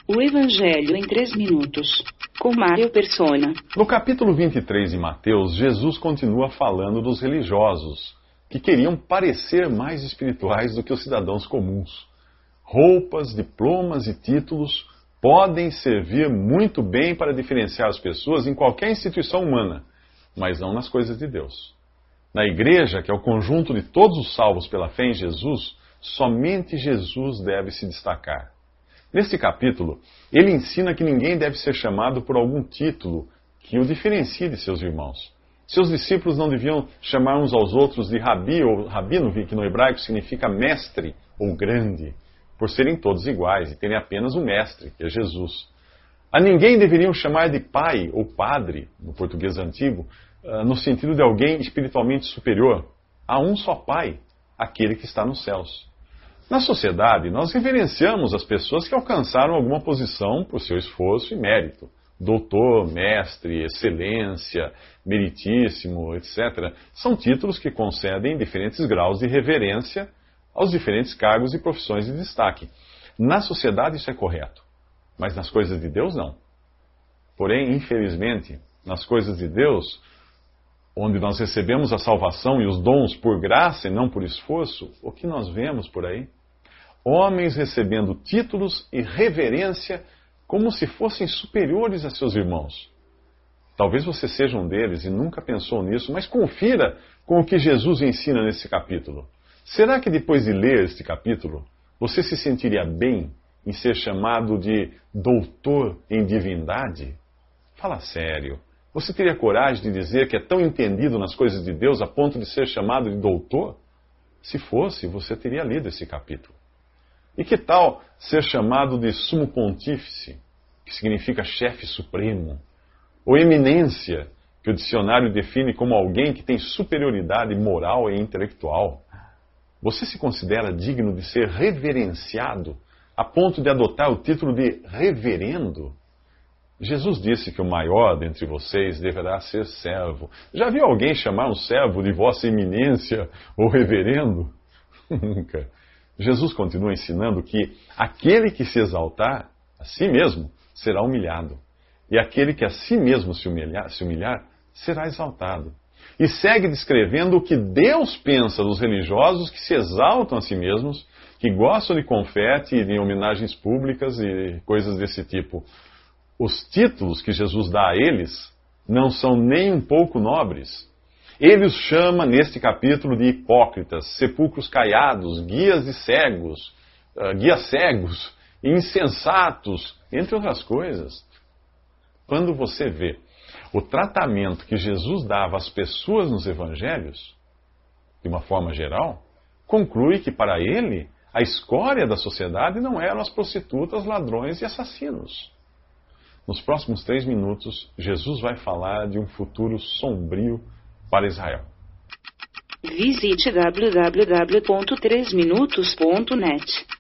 O Evangelho em 3 minutos, com Mário Persona. No capítulo 23 de Mateus, Jesus continua falando dos religiosos, que queriam parecer mais espirituais do que os cidadãos comuns. Roupas, diplomas e títulos podem servir muito bem para diferenciar as pessoas em qualquer instituição humana, mas não nas coisas de Deus. Na igreja, que é o conjunto de todos os salvos pela fé em Jesus, somente Jesus deve se destacar. Neste capítulo, ele ensina que ninguém deve ser chamado por algum título que o diferencie de seus irmãos. Seus discípulos não deviam chamar uns aos outros de rabi ou rabino, que no hebraico significa mestre ou grande, por serem todos iguais e terem apenas um mestre, que é Jesus. A ninguém deveriam chamar de pai ou padre, no português antigo, no sentido de alguém espiritualmente superior. Há um só Pai, aquele que está nos céus. Na sociedade, nós reverenciamos as pessoas que alcançaram alguma posição por seu esforço e mérito. Doutor, mestre, excelência, meritíssimo, etc. São títulos que concedem diferentes graus de reverência aos diferentes cargos e profissões de destaque. Na sociedade isso é correto, mas nas coisas de Deus não. Porém, infelizmente, nas coisas de Deus, onde nós recebemos a salvação e os dons por graça e não por esforço, o que nós vemos por aí? Homens recebendo títulos e reverência como se fossem superiores a seus irmãos. Talvez você seja um deles e nunca pensou nisso, mas confira com o que Jesus ensina nesse capítulo. Será que depois de ler este capítulo, você se sentiria bem em ser chamado de doutor em divindade? Fala sério. Você teria coragem de dizer que é tão entendido nas coisas de Deus a ponto de ser chamado de doutor? Se fosse, você teria lido esse capítulo. E que tal ser chamado de sumo pontífice, que significa chefe supremo, ou eminência, que o dicionário define como alguém que tem superioridade moral e intelectual? Você se considera digno de ser reverenciado a ponto de adotar o título de reverendo? Jesus disse que o maior dentre vocês deverá ser servo. Já viu alguém chamar um servo de vossa eminência ou reverendo? Nunca. Jesus continua ensinando que aquele que se exaltar a si mesmo será humilhado. E aquele que a si mesmo se humilhar será exaltado. E segue descrevendo o que Deus pensa dos religiosos que se exaltam a si mesmos, que gostam de confete e de homenagens públicas e coisas desse tipo. Os títulos que Jesus dá a eles não são nem um pouco nobres. Ele os chama, neste capítulo, de hipócritas, sepulcros caiados, guias cegos, insensatos, entre outras coisas. Quando você vê o tratamento que Jesus dava às pessoas nos evangelhos, de uma forma geral, conclui que para ele a escória da sociedade não eram as prostitutas, ladrões e assassinos. Nos próximos 3 minutos, Jesus vai falar de um futuro sombrio para Israel. Visite www.3minutos.net.